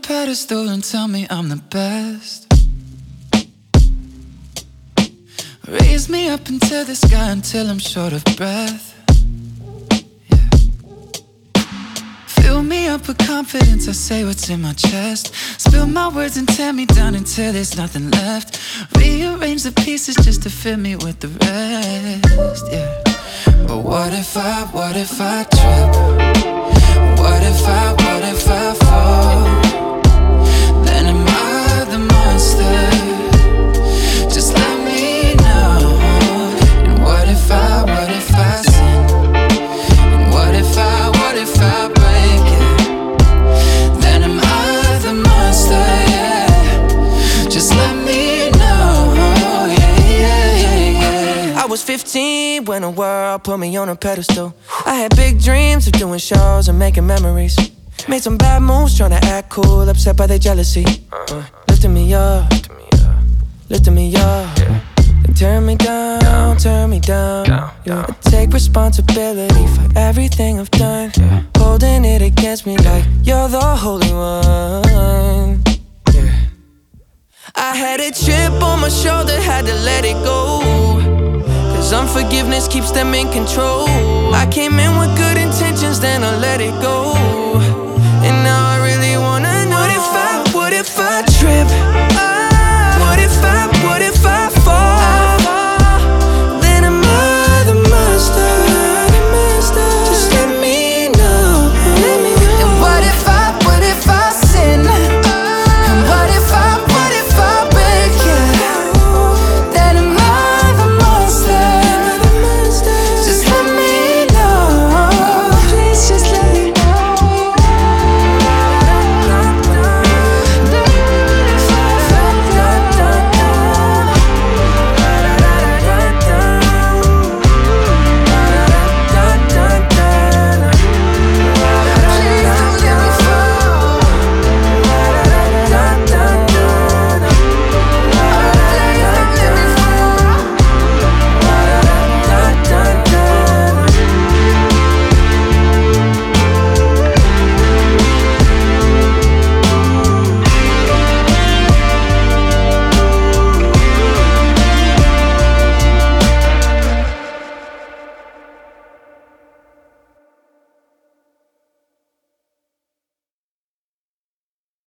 pedestal and tell me I'm the best. Raise me up into the sky until I'm short of breath. Yeah. Fill me up with confidence, I say what's in my chest. Spill my words and tear me down until there's nothing left. Rearrange the pieces just to fill me with the rest. Yeah. But what if I trip? What if I fall? Then am I the monster? Just let me know. And what if I sin? And what if I break it? Then am I the monster? Yeah. Just let me know. Yeah. I was 15 when the world put me on a pedestal. I had big dreams of doing shows and making memories. Made some bad moves trying to act cool, upset by their jealousy. Lifting me up, lifting me up. They turn me down, turn me down. I take responsibility for everything I've done. Holding it against me like you're the holy one. I had a chip on my shoulder, had to let it go. Cause unforgiveness keeps them in control. I came in with good intentions, then I let it go.